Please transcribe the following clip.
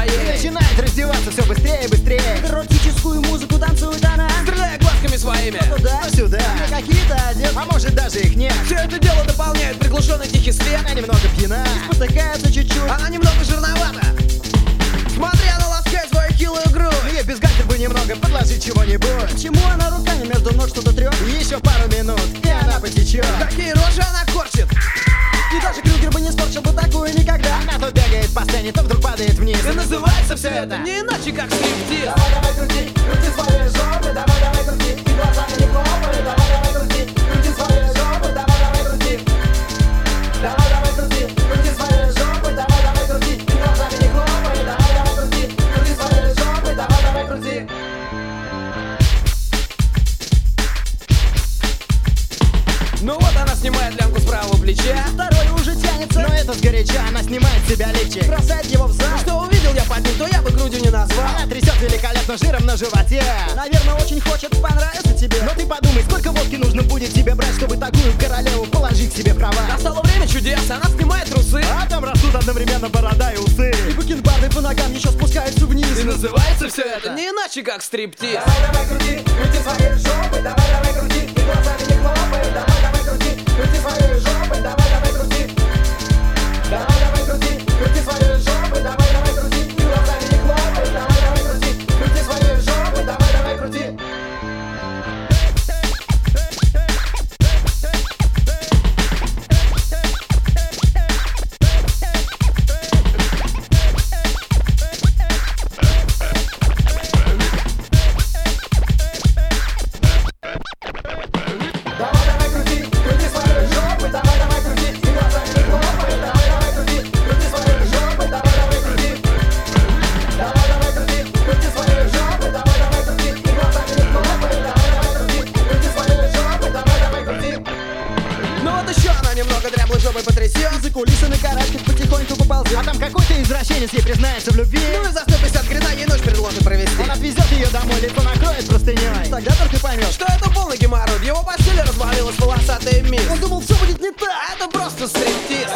своей. Начинает раздеваться все быстрее и быстрее. Эротическую музыку танцует она, Стреляя глазками своими. туда, Сюда. какие-то одет. А может даже их нет. Все это дело дополняет приглушенный тихий свет. Она немного пьяна. Спотыкается чуть-чуть. Она немного жирновата. Смотри, она ласкает свою хилую грудь. Мне без гальтер бы немного подложить чего-нибудь. Почему она руками между ног что-то трет? Еще пару минут, и она потечет. Какие рожи она корчит. И даже Крюгер бы не скорчил бы такую никогда. Она то бегает по сцене, то вдруг падает вниз. И называется все это не иначе, как стриптиз. Давай крути, крути свои жопы, давай крути, и глазами не хлопай, давай крути, крути свои жопы, давай крути. Давай крути, крути свои жопы, давай крути, и глазами не хлопай, давай крути, крути свои жопы, давай крути. Ну вот она снимает лямку с правого плеча. Второй уже тянется, Но это сгоряча, она снимает с себя лифчик. бросает его в зал. Что увидел я под ним, то я бы грудью не назвал. Она трясет великолепно жиром на животе. Наверное, очень хочет понравиться тебе. Но ты подумай, сколько водки нужно будет тебе брать, чтобы такую королеву положить себе в кровать. Настало время чудес, она снимает трусы. А там растут одновременно борода и усы. И бакенбарды по ногам еще спускаются вниз. И называется все это не иначе, как стриптиз. Давай крути, крути свои жопы, давай крути, и глазами не хлопай, давай крути, крути свои жопы, давай крути. Давай крути, крути свои жопы, давай крути, и глазами не хлопай, давай крути, крути свои жопы, давай крути. Давай крути, крути свои жопы, давай крути, и глазами не хлопай, давай крути, крути свои жопы, давай крути. Давай крути, крути свои жопы, давай крути, и глазами не хлопай, давай крути, крути свои жопы, давай крути. Ну вот еще она немного дряблой жопой потрясет. За кулисы на карачках потихоньку поползет. А там какой-то извращенец ей признается в любви. Ну и за 150 грина ей ночь предложит провести. Он отвезет ее домой, лицо накроет простыней. Тогда только поймешь. Что это полный геморрой, в его постели развалилась волосатая мисс. Он думал, все будет не так. А это просто стриптиз.